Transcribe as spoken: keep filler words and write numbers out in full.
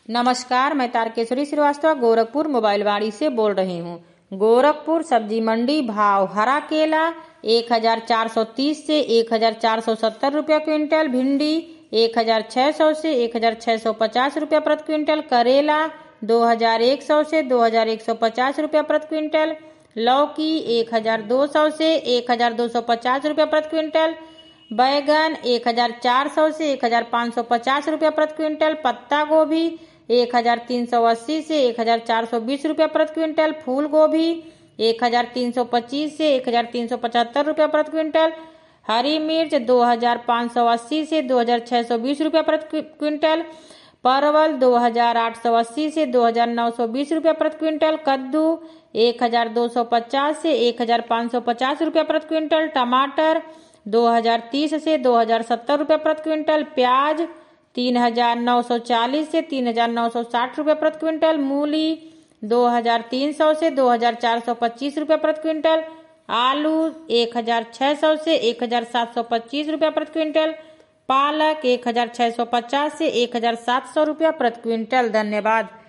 नमस्कार, मैं तारकेश्वरी श्रीवास्तव गोरखपुर मोबाइल वाड़ी से बोल रही हूँ। गोरखपुर सब्जी मंडी भाव हरा केला एक हजार चार सौ तीस से एक हजार चार सौ सत्तर रुपया क्विंटल, भिंडी एक हजार छह सौ से एक हजार छह सौ पचास रुपया प्रति क्विंटल, करेला दो हजार एक सौ से दो हजार एक सौ पचास रुपया प्रति क्विंटल, लौकी एक हजार दो सौ से एक हजार दो सौ पचास रुपया प्रति क्विंटल, बैगन एक हजार चार सौ से एक हजार पाँच सौ पचास रुपया प्रति क्विंटल, पत्ता गोभी एक हजार तीन सौ अस्सी से एक हजार चार सौ बीस रुपया प्रति क्विंटल, फूल गोभी एक हजार तीन सौ पच्चीस से एक हजार तीन सौ पचहत्तर रुपया प्रति क्विंटल, हरी मिर्च दो हजार पाँच सौ अस्सी से दो हजार छह सौ बीस रुपया प्रति क्विंटल, परवल दो हजार आठ सौ अस्सी से दो हजार नौ सौ बीस रुपया प्रति क्विंटल, कद्दू एक हजार दो सौ पचास से एक हजार पाँच सौ पचास रुपया प्रति क्विंटल, टमाटर दो हजार तीस से दो हजार सत्तर रुपया प्रति क्विंटल, प्याज तीन हजार नौ सौ चालीस से तीन हजार नौ सौ साठ रुपया प्रति क्विंटल, मूली दो हजार तीन सौ से दो हजार चार सौ पच्चीस रुपया प्रति क्विंटल, आलू एक हजार छह सौ से एक हजार सात सौ पच्चीस रुपया प्रति क्विंटल, पालक एक हजार छह सौ पचास से एक हजार सात सौ रुपया प्रति क्विंटल। धन्यवाद।